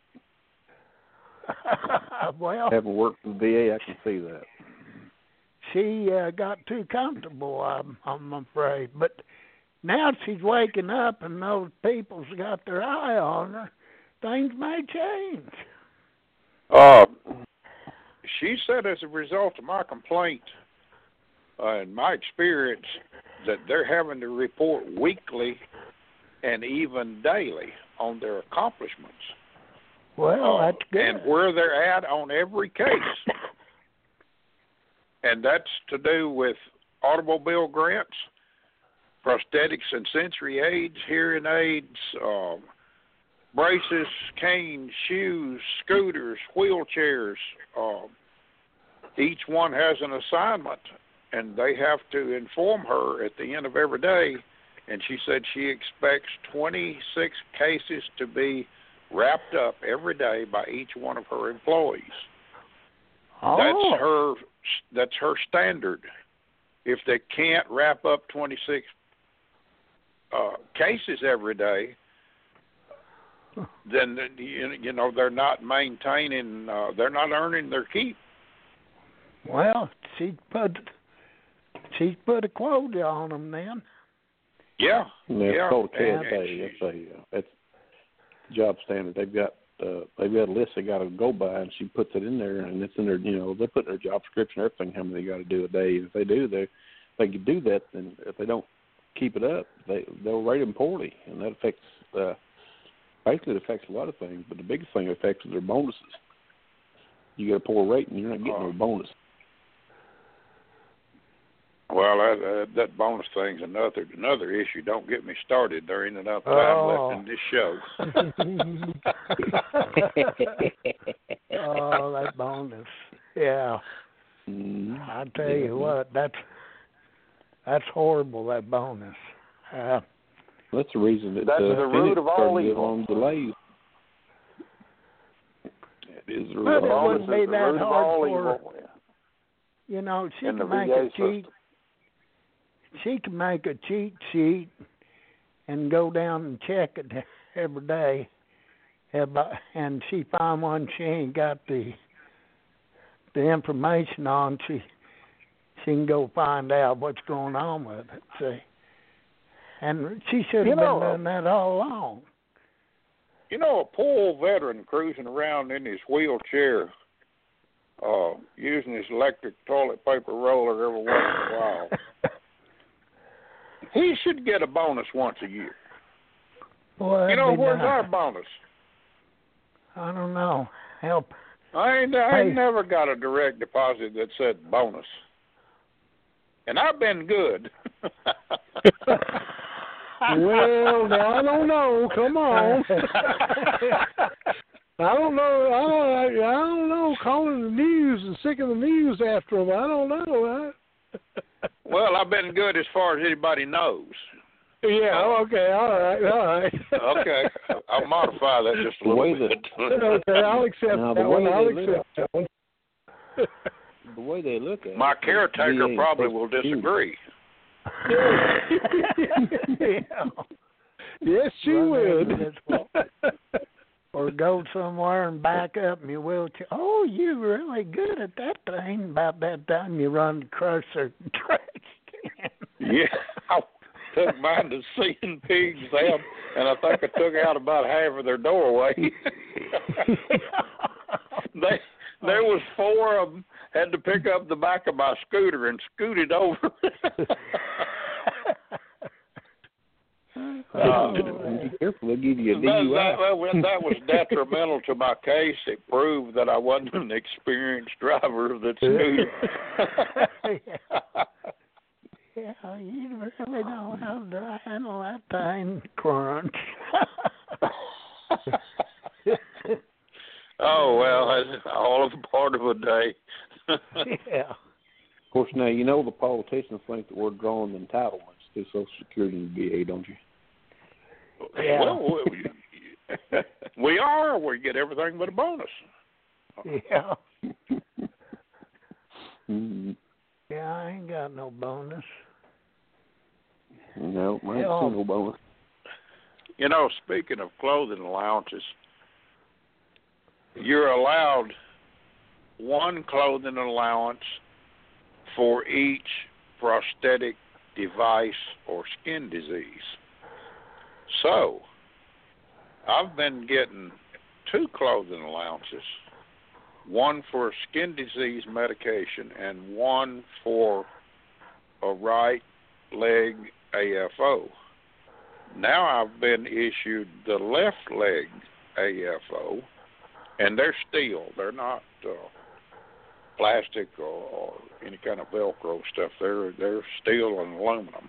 Well, having worked for the VA, I can see that. She got too comfortable, I'm afraid. But now she's waking up and those people's got their eye on her. Things may change. She said as a result of my complaint and my experience that they're having to report weekly and even daily on their accomplishments. Well, that's good. And where they're at on every case. And that's to do with automobile grants, prosthetics and sensory aids, hearing aids, braces, canes, shoes, scooters, wheelchairs. Each one has an assignment, and they have to inform her at the end of every day. And she said she expects 26 cases to be wrapped up every day by each one of her employees. Oh. That's her standard. If they can't wrap up 26 cases every day, then you know they're not maintaining. They're not earning their keep. Well, she put a quota on them then. Yeah, It's called that's job standard. They've got a list they got to go by, and she puts it in there, and it's in their, they put in their job description, everything, how many they got to do a day. And if they do, they can do that. And if they don't keep it up, they'll rate them poorly, and that affects basically it affects a lot of things. But the biggest thing it affects is their bonuses. You get a poor rating, you're not getting no bonus. Well, that bonus thing's another issue. Don't get me started. There ain't enough time left in this show. Oh, that bonus. Yeah. I tell you what, That's horrible, that bonus. That's the reason that that's the root of all evil. On delays. It is the root But of it all wouldn't be that hard for her. You know, she in can the make VA a cheat. She can make a cheat sheet and go down and check it every day. And she find one she ain't got the information on. She can go find out what's going on with it. See, and she should have been doing that all along. You know, a poor old veteran cruising around in his wheelchair, using his electric toilet paper roller every once in a while. He should get a bonus once a year. Boy, you know, where's nice. our bonus? I don't know. Help. I ain't never got a direct deposit that said bonus. And I've been good. Well, now I don't know. Come on. I don't know. Calling the news and sticking the news after them. I don't know. Well, I've been good as far as anybody knows. Yeah. Okay. All right. Okay. I'll modify that just a little bit. Okay. I'll accept that one. I'll accept that one. The way they look at my caretaker probably will disagree. Yes, she would. Or go somewhere and back up in your wheelchair. Oh, you're really good at that thing. About that time you run across their trash can. Yeah, I took mine to Seeing Pigs Sam, and I think I took out about half of their doorway. There was 4 of them. Had to pick up the back of my scooter and scoot it over. Be careful, they'll give you a DUI. That was detrimental to my case. It proved that I wasn't an experienced driver of that scooter. Yeah, you really know how to handle that thing, crunch. Oh, well, that's all of a part of a day. Yeah. Of course, now, you know the politicians think that we're drawing entitlements to Social Security and VA, don't you? Yeah. Well, we are. We get everything but a bonus. Yeah. Mm-hmm. Yeah, I ain't got no bonus. No, I ain't seen no bonus. You know, speaking of clothing allowances, you're allowed one clothing allowance for each prosthetic device or skin disease. So, I've been getting 2 clothing allowances, one for skin disease medication and one for a right leg AFO. Now I've been issued the left leg AFO, and they're steel. They're not plastic or any kind of Velcro stuff. They're steel and aluminum.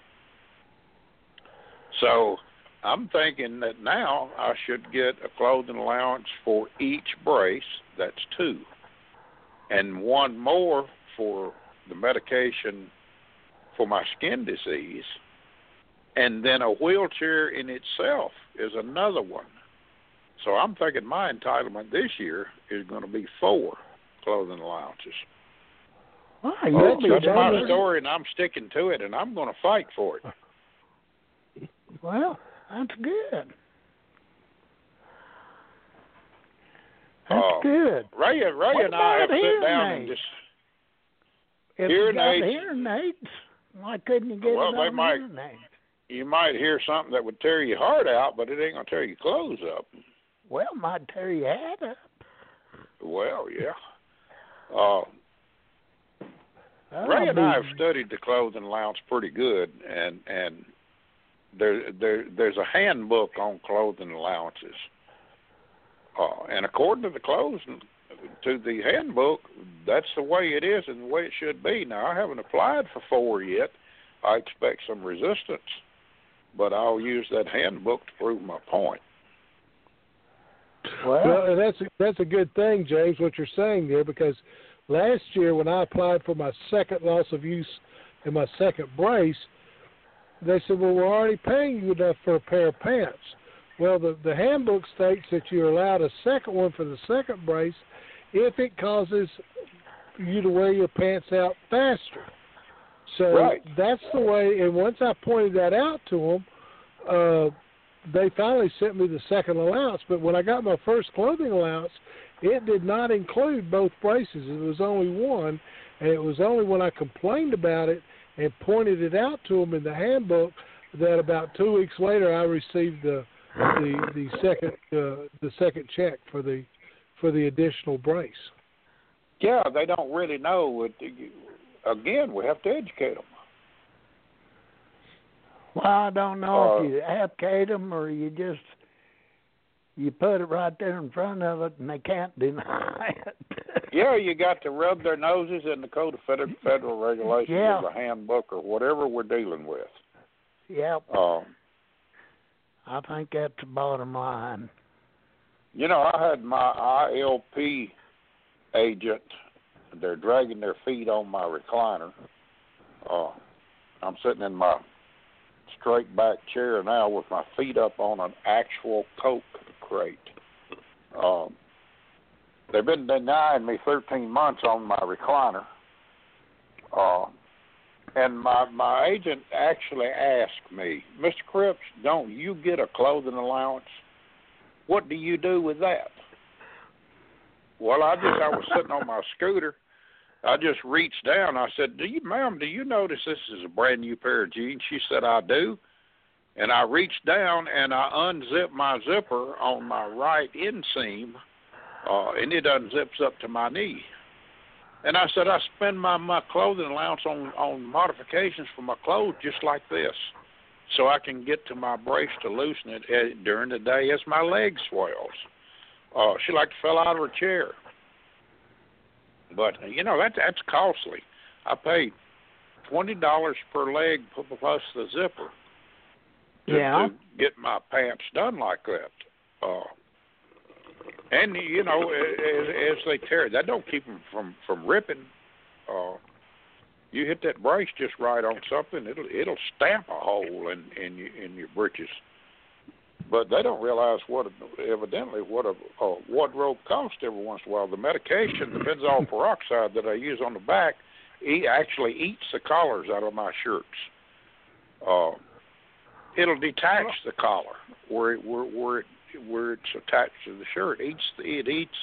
So I'm thinking that now I should get a clothing allowance for each brace. That's 2. And one more for the medication for my skin disease. And then a wheelchair in itself is another one. So I'm thinking my entitlement this year is going to be 4 clothing allowances. Well, that's my story, and I'm sticking to it, and I'm going to fight for it. Well, that's good. That's good. Ray and I have sit down and just... If hearing you got aids, hearing aids, why couldn't you get it on hearing aids? You might hear something that would tear your heart out, but it ain't going to tear your clothes up. Well, it might tear your head up. Well, yeah. Ray and I have studied the clothing allowance pretty good, and there's a handbook on clothing allowances. And according to the handbook, that's the way it is and the way it should be. Now, I haven't applied for 4 yet. I expect some resistance, but I'll use that handbook to prove my point. Well, that's a good thing, James, what you're saying there, because last year when I applied for my second loss of use and my second brace, they said, well, we're already paying you enough for a pair of pants. Well, the handbook states that you're allowed a second one for the second brace if it causes you to wear your pants out faster. So that's the way, and once I pointed that out to them, they finally sent me the second allowance. But when I got my first clothing allowance, it did not include both braces. It was only one, and it was only when I complained about it and pointed it out to them in the handbook that about 2 weeks later I received the second check for the additional brace. Yeah, they don't really know. Again, we have to educate them. Well, I don't know if you educate them or you put it right there in front of it and they can't deny it. Yeah, you got to rub their noses in the Code of Federal Regulations or the handbook or whatever we're dealing with. Yep. I think that's the bottom line. You know, I had my ILP agent. They're dragging their feet on my recliner. I'm sitting in my straight back chair now with my feet up on an actual Coke crate. They've been denying me 13 months on my recliner. And my agent actually asked me, Mr. Cripps, don't you get a clothing allowance? What do you do with that? Well, I was sitting on my scooter. I just reached down. I said, ma'am, do you notice this is a brand new pair of jeans? She said, I do. And I reached down and I unzipped my zipper on my right inseam, and it unzips up to my knee. And I said, I spend my clothing allowance on modifications for my clothes just like this, so I can get to my brace to loosen it during the day as my leg swells. She like fell out of her chair. But, you know, that's costly. I paid $20 per leg plus the zipper to get my pants done like that. And, you know, as they tear, that don't keep them from ripping. You hit that brace just right on something, it'll stamp a hole in your britches. But they don't realize what a wardrobe costs every once in a while. The medication, the benzoyl peroxide that I use on the back, actually eats the collars out of my shirts. It'll detach the collar where it's attached to the shirt. It eats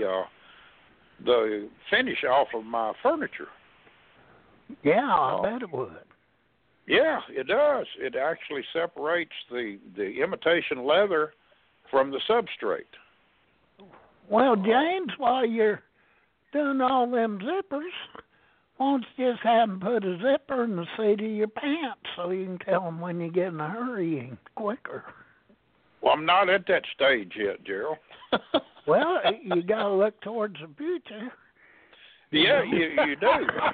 the finish off of my furniture. Yeah, I bet it would. Yeah, it does. It actually separates the imitation leather from the substrate. Well, James, while you're doing all them zippers, why don't you just have them put a zipper in the seat of your pants so you can tell them when you get in a hurry and quicker? Well, I'm not at that stage yet, Gerald. Well, you got to look towards the future. Yeah, you do.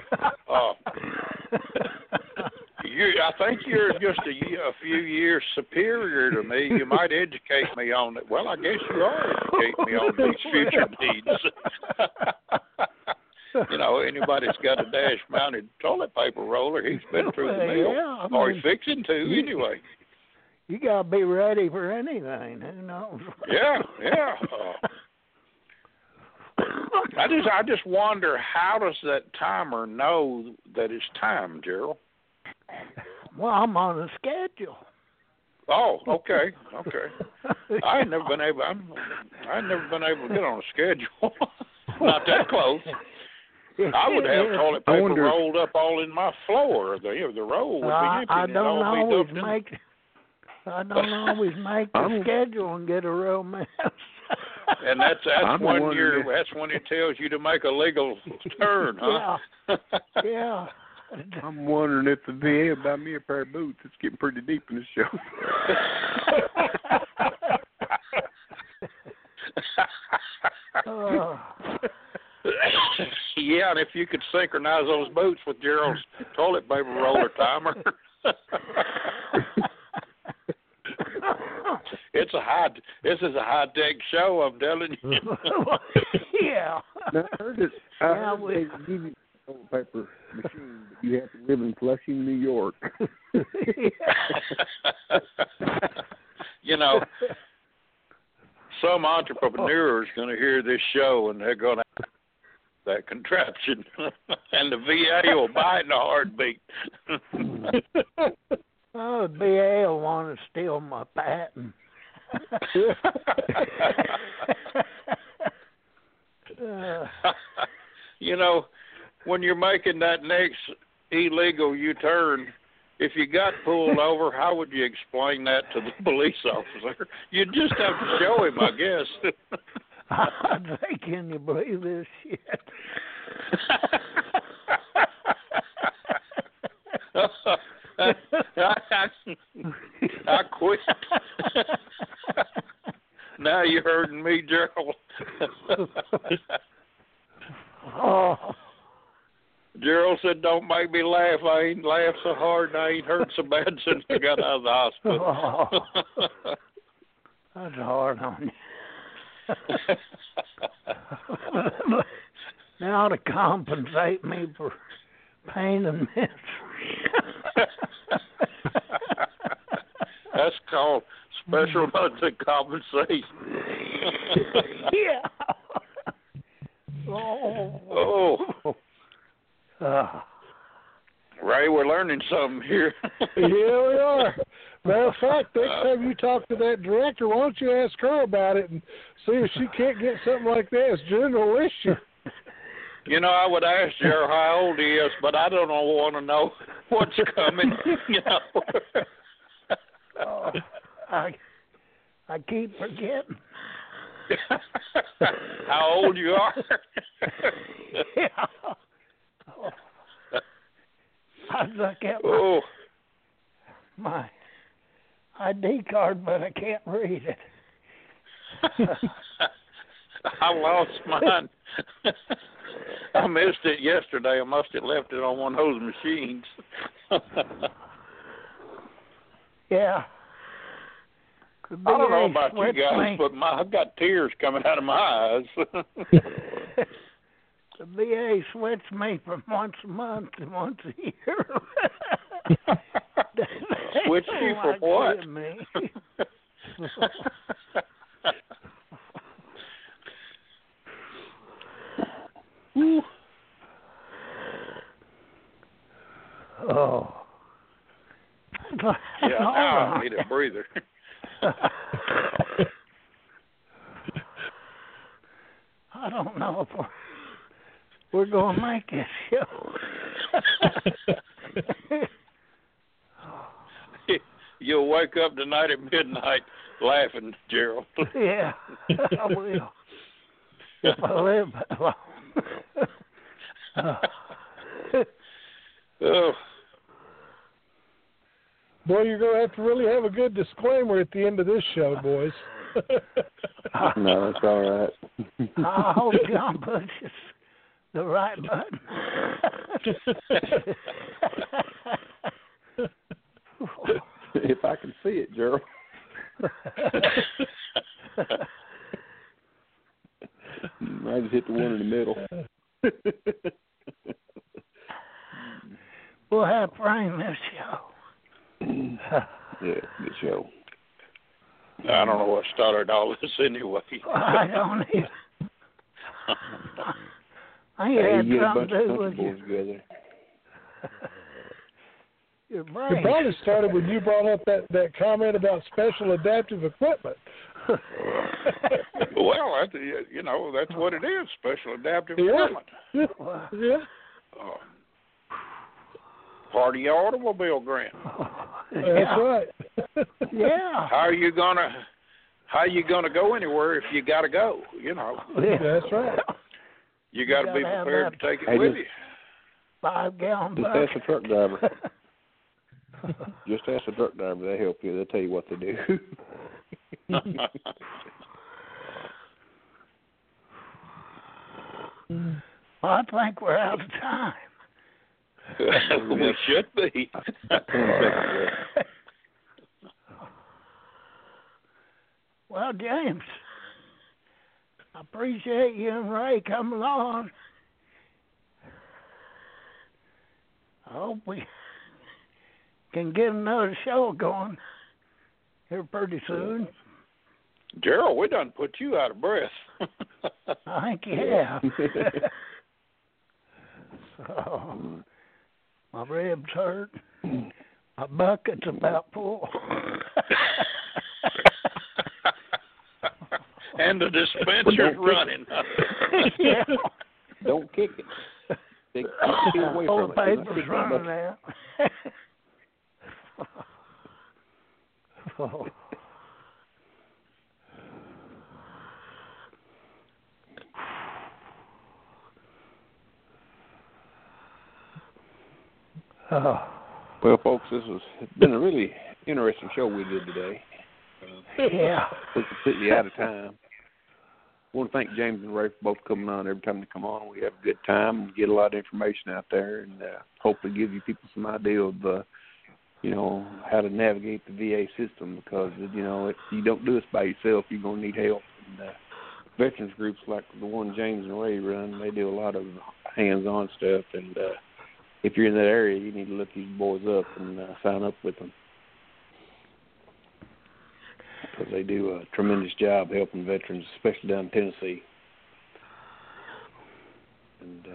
I think you're just a few years superior to me. You might educate me on it. Well, I guess you are educating me on these future needs. You know, anybody that's got a dash-mounted toilet paper roller, he's been through the mill, or he's fixing to anyway. You got to be ready for anything. Who knows? Yeah. I just wonder, how does that timer know that it's time, Gerald? Well, I'm on a schedule. Oh, okay. I ain't never been able to get on a schedule. Not that close. I would have toilet paper rolled up all in my floor. The roll would be empty. I don't always make the schedule and get a real mess. And that's when it tells you to make a legal turn, huh? Yeah. I'm wondering if the VA will buy me a pair of boots. It's getting pretty deep in this show. Yeah, and if you could synchronize those boots with Gerald's toilet paper roller timer. This is a high-tech show, I'm telling you. Yeah. I heard toilet paper machine, but you have to live in Flushing, New York. You know, some entrepreneur is going to hear this show and they're going to have that contraption, and the VA will buy it in a heartbeat. Oh, the VA will want to steal my patent. You know, when you're making that next illegal U-turn, if you got pulled over, how would you explain that to the police officer? You'd just have to show him, I guess. I'd say, can you believe this shit? I quit. Now you're hurting me, Gerald. Oh. Gerald said, "Don't make me laugh. I ain't laughed so hard and I ain't hurt so bad since I got out of the hospital." Oh. That's hard on you. Now to compensate me for pain and misery. That's called special nothing compensation. Yeah. Oh. Ray, we're learning something here. Yeah, we are. Matter of fact, next time you talk to that director, why don't you ask her about it and see if she can't get something like that as general issue. You know, I would ask Gerald how old he is, but I don't want to know what's coming. You know. Oh, I keep forgetting. How old you are? Yeah. Oh. I look at my ID card, but I can't read it. I lost mine. I missed it yesterday. I must have left it on one of those machines. Yeah. I don't know about you guys, but I've got tears coming out of my eyes. The VA switched me from once a month to once a year. Switched you for what? Oh. Yeah, now I need a breather. I don't know if we're going to make this show. You'll wake up tonight at midnight laughing, Gerald. Yeah, I will. If I live that long. Oh. Boy, you're going to have to really have a good disclaimer at the end of this show, boys. No, that's all right. I hope John pushes the right button. If I can see it, Gerald. I just hit the one in the middle. We'll have to frame this show. Yeah, good show. I don't know what started all this anyway. I don't either. I ain't had something to do with you. Together. Your brain. It probably started when you brought up that comment about special adaptive equipment. Well, you know, that's what it is, special adaptive equipment. Yeah. Part of your automobile grant. That's right. Yeah. How you gonna go anywhere if you gotta go? You know. Yeah. That's right. You gotta be prepared to take it with you. 5-gallon Just bucket. ask the truck driver. Just ask the truck driver. They help you. They'll tell you what to do. Well, I think we're out of time. We should be. Well, James, I appreciate you and Ray coming on. I hope we can get another show going here pretty soon. Gerald, we done put you out of breath. I think you have. So, my ribs hurt. My bucket's about full. And the dispenser's running. Yeah. Don't kick it. Keep away All from the it. paper's running out. Oh. Oh. Well, folks, it's been a really interesting show we did today. Yeah. We're completely out of time. I want to thank James and Ray for both coming on. Every time they come on, we have a good time and get a lot of information out there, and hopefully give you people some idea of, how to navigate the VA system, because, if you don't do this by yourself, you're going to need help. And veterans groups like the one James and Ray run, they do a lot of hands-on stuff, and if you're in that area, you need to look these boys up and sign up with them, because they do a tremendous job helping veterans, especially down in Tennessee. And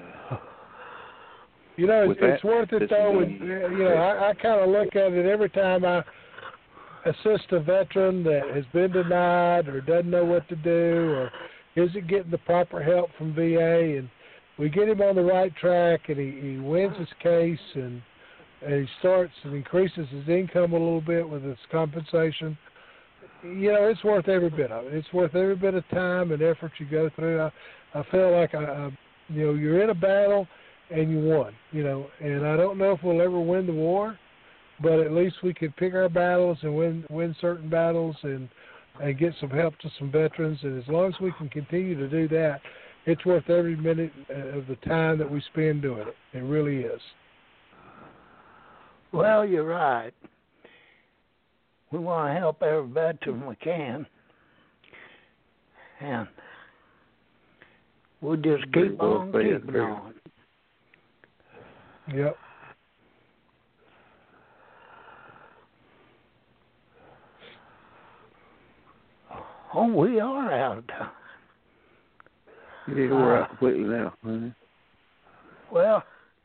it's worth it though. I kind of look at it every time I assist a veteran that has been denied or doesn't know what to do or isn't getting the proper help from VA, and we get him on the right track, and he wins his case, and he starts and increases his income a little bit with his compensation. It's worth every bit of it. It's worth every bit of time and effort you go through. I feel like you're in a battle and you won. And I don't know if we'll ever win the war, but at least we can pick our battles and win certain battles and get some help to some veterans. And as long as we can continue to do that, it's worth every minute of the time that we spend doing it. It really is. Well, you're right. We want to help every veteran we can. And we'll just keep on keeping on. Yep. Oh, we are out of time. Yeah, we're out completely now. Mm-hmm. Well,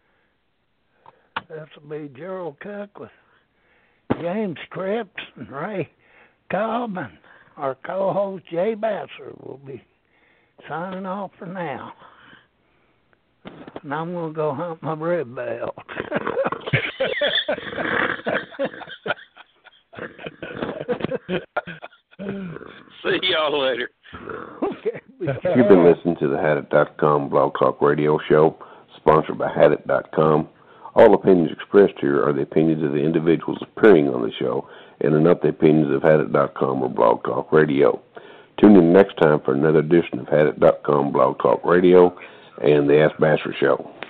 this will be Gerald Cook with James Cripps and Ray Cobb, and our co-host Jay Basser will be signing off for now. And I'm going to go hunt my rib belt. See y'all later. Okay. You've been listening to the Hadit.com Blog Talk Radio Show, sponsored by Hadit.com. All opinions expressed here are the opinions of the individuals appearing on the show and are not the opinions of Hadit.com or Blog Talk Radio. Tune in next time for another edition of Hadit.com Blog Talk Radio and the Ask Basser Show.